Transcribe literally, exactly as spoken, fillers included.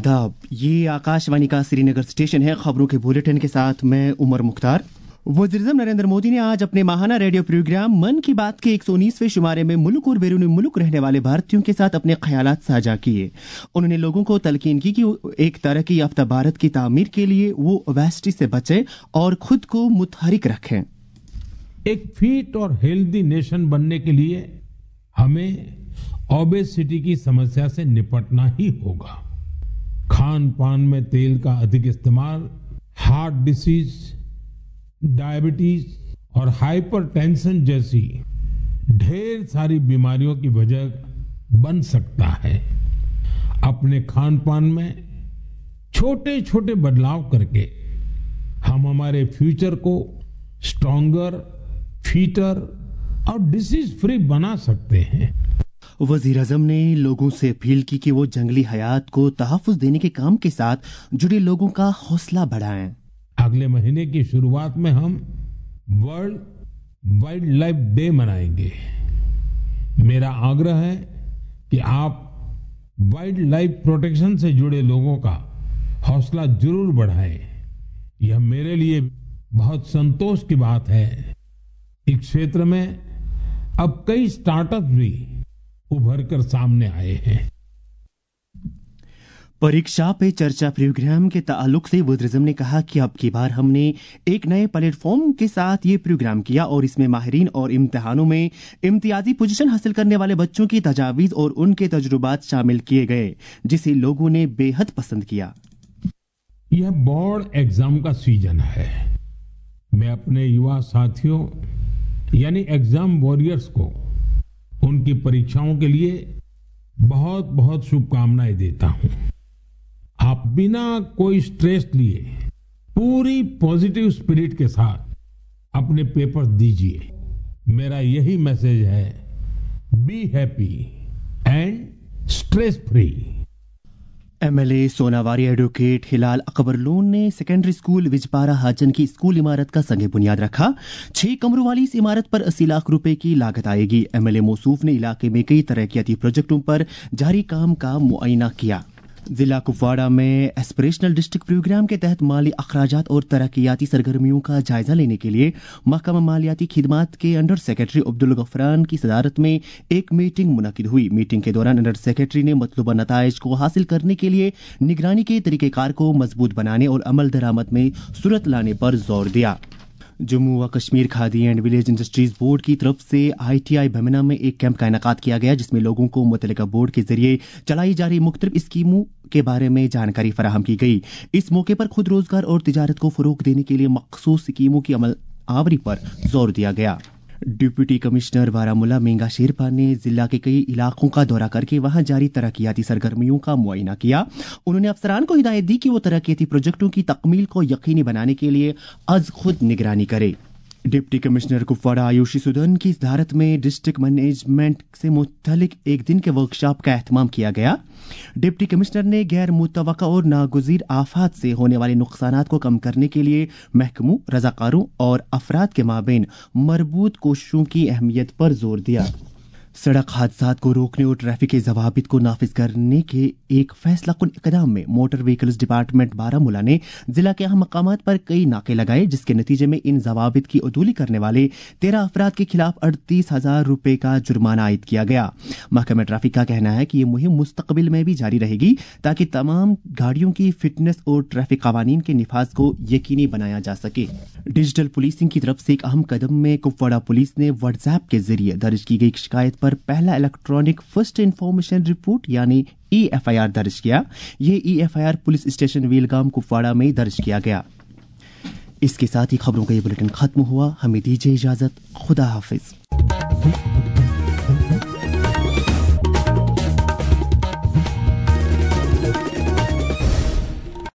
आदाब, ये आकाशवाणी का श्रीनगर स्टेशन है। खबरों के बुलेटिन के साथ मैं उमर मुख्तार। वज़ीर-ए-आज़म नरेंद्र मोदी ने आज अपने माहाना रेडियो प्रोग्राम मन की बात के एक सौ उन्नीसवें शुमारे में मुल्क और बैरून मुल्क रहने वाले भारतीयों के साथ अपने ख्यालात साझा किए। उन्होंने लोगों को तलकीन की कि एक तरक्की याफ्ता भारत की तामीर के लिए वो ओबेसिटी से बचें और खुद को मुतहरिक रखें। एक फिट और हेल्दी नेशन बनने के लिए हमें ओबेसिटी की समस्या से निपटना ही होगा। खान पान में तेल का अधिक इस्तेमाल हार्ट डिसीज, डायबिटीज और हाइपरटेंशन जैसी ढेर सारी बीमारियों की वजह बन सकता है। अपने खान पान में छोटे छोटे बदलाव करके हम हमारे फ्यूचर को स्ट्रॉन्गर, फिटर और डिसीज फ्री बना सकते हैं। वज़ीर-ए-आज़म ने लोगों से अपील की कि वो जंगली हयात को तहफ़्फ़ुज़ देने के काम के साथ जुड़े लोगों का हौसला बढ़ाएं। अगले महीने की शुरुआत में हम वर्ल्ड वाइल्ड लाइफ डे मनाएंगे। मेरा आग्रह है कि आप वाइल्ड लाइफ प्रोटेक्शन से जुड़े लोगों का हौसला जरूर बढ़ाएं। यह मेरे लिए बहुत संतोष की बात है। इस क्षेत्र में अब कई स्टार्टअप भी उभर कर सामने आए हैं। परीक्षा पे चर्चा प्रोग्राम के ताल्लुक से वज़ीर-ए-आज़म ने कहा कि अब की बार हमने एक नए प्लेटफॉर्म के साथ ये प्रोग्राम किया और इसमें माहिरीन और इम्तिहानों में इम्तियाजी पोजीशन हासिल करने वाले बच्चों की तजावीज़ और उनके तजुर्बात शामिल किए गए, जिसे लोगों ने बेहद पसंद किया। यह बोर्ड एग्जाम का सीजन है। मैं अपने युवा साथियों यानी एग्जाम वॉरियर्स को उनकी परीक्षाओं के लिए बहुत बहुत शुभकामनाएं देता हूं। आप बिना कोई स्ट्रेस लिए पूरी पॉजिटिव स्पिरिट के साथ अपने पेपर दीजिए। मेरा यही मैसेज है, be happy and stress free. MLA Sonawari advocate Hilal Akbar Lone ने सेकेंडरी स्कूल विजपारा हाजन की स्कूल इमारत का संगे बुनियाद रखा। छह कमरों वाली इस इमारत पर अस्सी लाख रुपए की लागत आएगी। एमएलए मौसूफ ने इलाके में कई तरक्याती प्रोजेक्टों पर जारी काम का मुआयना किया। जिला कुपवाड़ा में एस्पिरेशनल डिस्ट्रिक्ट प्रोग्राम के तहत माली अखराजात और तरक्याती सरगर्मियों का जायजा लेने के लिए महकमा मालियाती खिदमात के अंडर सेक्रेटरी अब्दुल गफरान की सदारत में एक मीटिंग मुनक्किद हुई। मीटिंग के दौरान अंडर सेक्रेटरी ने मतलूबा नताइज को हासिल करने के लिए निगरानी के तरीकेकार को मजबूत बनाने और अमल दरामद में सूरत लाने पर जोर दिया। जम्मू व Kashmir Khadi and village industries board की तरफ से आईटीआई भमना में एक कैंप का इनेकाद किया गया, जिसमें लोगों को मुतल्लिका बोर्ड के जरिए चलाई जा रही मुख्तलिफ स्कीमों के बारे में जानकारी फराहम की गई। इस मौके पर खुद रोजगार और तिजारत को फरोग देने के लिए मखसूस स्कीमों की अमल आवरी पर जोर दिया गया। डिप्टी कमिश्नर बारामूला मेंगा शेरपा ने जिला के कई इलाकों का दौरा करके वहां जारी तरक्याती सरगर्मियों का मुआयना किया। उन्होंने अफसरान को हिदायत दी कि वो तरक्याती प्रोजेक्टों की तकमील को यकीनी बनाने के लिए अज खुद निगरानी करे। डिप्टी कमिश्नर कुपवाड़ा आयुषी सुदन की सदारत में डिस्ट्रिक्ट मैनेजमेंट से मुतल्लिक एक दिन के वर्कशॉप का एहतमाम किया गया। डिप्टी कमिश्नर ने गैर मुतवक्का और नागुज़ीर आफात से होने वाले नुकसानात को कम करने के लिए महकमों, रज़ाकारों और अफराद के माबैन मरबूत कोशिशों की अहमियत पर जोर दिया। सड़क हादसात को रोकने और ट्रैफिक के जवाबित को नाफिज करने के एक फैसला कुन इकदाम में मोटर व्हीकल्स डिपार्टमेंट बारामूला ने जिला के अहम मकामात पर कई नाके लगाए, जिसके नतीजे में इन जवाबित की अदूली करने वाले तेरह अफराद के खिलाफ अड़तीस हजार रुपए का जुर्माना आयद किया गया। महकमा ट्रैफिक का कहना है कि ये मुहिम मुस्तकबिल में भी जारी रहेगी ताकि तमाम गाड़ियों की फिटनेस और ट्रैफिक कवानीन के निफाज को यकीनी बनाया जा सके। डिजिटल पुलिसिंग की तरफ से एक अहम कदम में कुपवाड़ा पुलिस ने व्हाट्सएप के जरिए दर्ज की गई शिकायत पर पहला इलेक्ट्रॉनिक फर्स्ट इंफॉर्मेशन रिपोर्ट यानी ई एफ आई आर दर्ज किया। ये E F I R police station Vilgam Kupwara में दर्ज किया गया। इसके साथ ही खबरों का ये बुलेटिन खत्म हुआ। हमें दीजिए इजाजत। खुदा हाफिज।